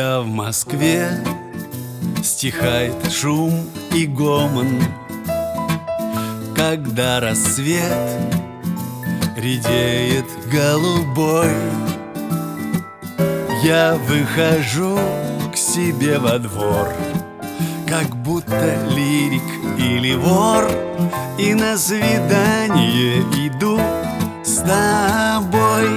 Когда в Москве стихает шум и гомон, когда рассвет редеет голубой, я выхожу к себе во двор, как будто лирик или вор, и на свидание иду с тобой.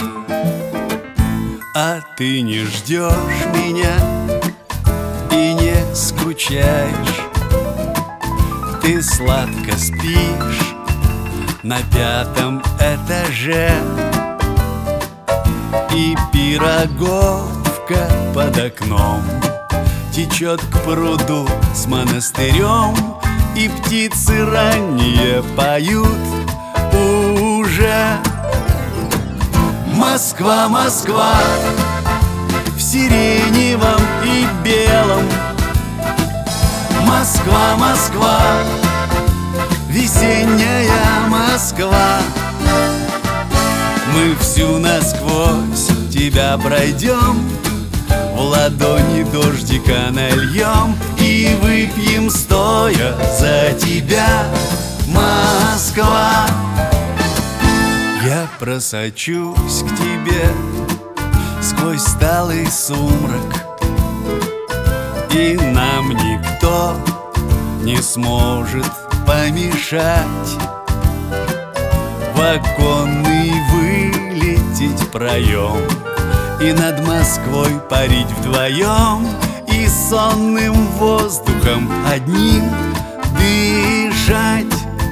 А ты не ждешь меня и не скучаешь, ты сладко спишь на 5-м этаже, и пироговка под окном течет к пруду с монастырем, и птицы ранние поют уже. Москва, Москва, в сиреневом и белом. Москва, Москва, весенняя Москва. Мы всю насквозь тебя пройдем, в ладони дождика нальем и выпьем стоя за тебя, Москва. Я просочусь к тебе сквозь сталый сумрак, и нам никто не сможет помешать в оконный вылететь проем и над Москвой парить вдвоем, и сонным воздухом одним дышать.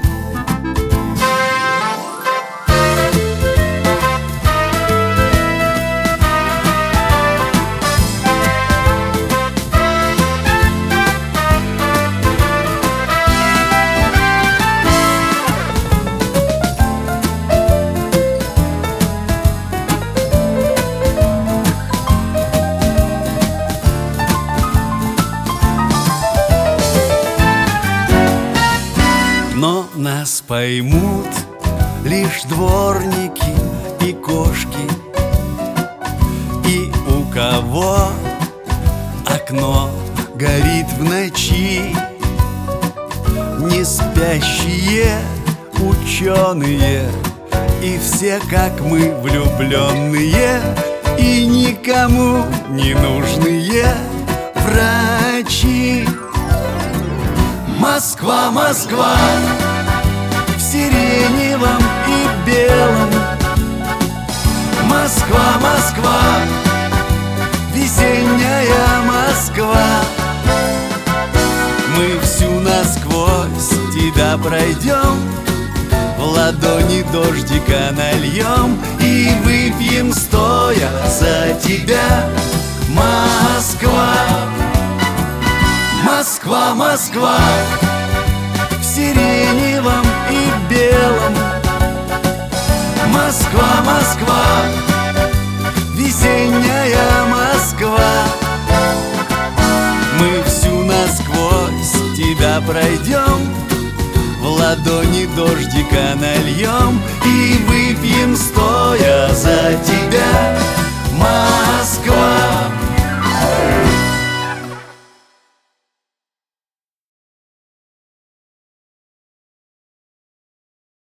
Но нас поймут лишь дворники и кошки, и у кого окно горит в ночи, не спящие ученые, и все, как мы, влюбленные, и никому не нужные врачи. Москва, Москва, в сиреневом и белом. Москва, Москва, весенняя Москва. Мы всю насквозь тебя пройдем, в ладони дождика нальем и выпьем стоя за тебя, Москва. Москва, Москва, в сиреневом и белом. Москва, Москва, весенняя Москва. Мы всю насквозь тебя пройдем, в ладони дождика нальем и выпьем стоя за тебя, Москва.